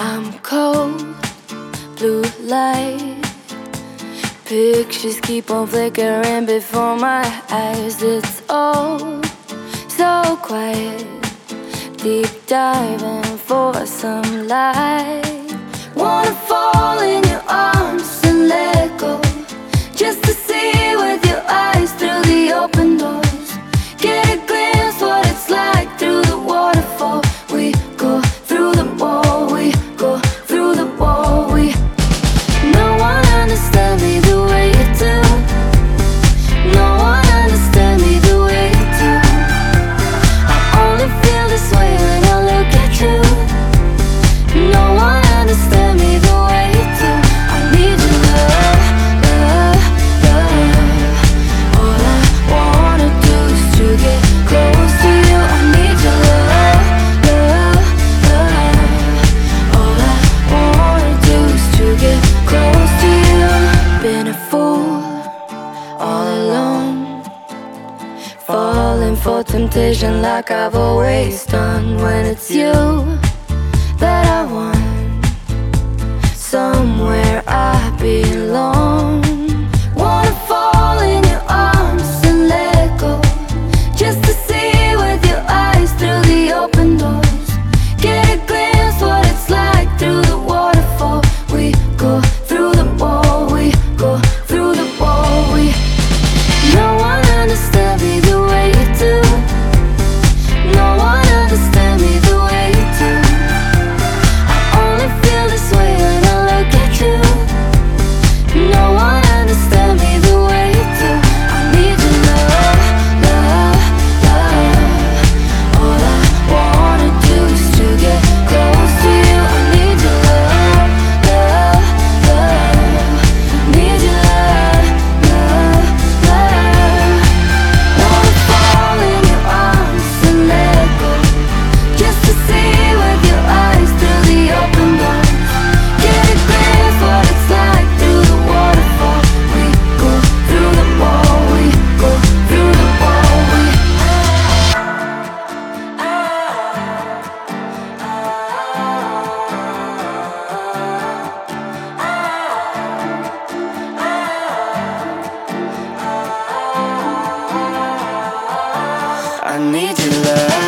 I'm cold, blue light. Pictures keep on flickering before my eyes. It's all so quiet, deep diving for some light. Wanna fall in your arms and let go, just to see with your eyes through the open doors. Get a glimpse what it's like through the waterfall. We go through the wall, we go through the wall. No one understands me the way you do. No one understands me the way you do. I only feel this way when I look at you. No one understands me the way you do. I need your love, love, love. All I wanna do is to get close to you. I need your love, love, love. All I wanna do is to get close to you. Been a fool all alone, falling for temptation like I've always done. When it's you that I want, somewhere I belong. Wanna fall in your arms and let go, just to see with your eyes through the open doors. Get a glimpse what it's like through the waterfall. We go through the wall, we go through the wall. No one understands me the way you do. No one understands me the way you do. I only feel this way when I look at you. No one understands me the way you do. I need your love, love, love. All I wanna do is to get close to you. I need your love, love, love. Need your love, love, love. Wanna fall in your arms and let go, just to see with your eyes through the open doors. Get a glimpse what it's like through the waterfall. We go through the wall, we go through the wall. I need your love.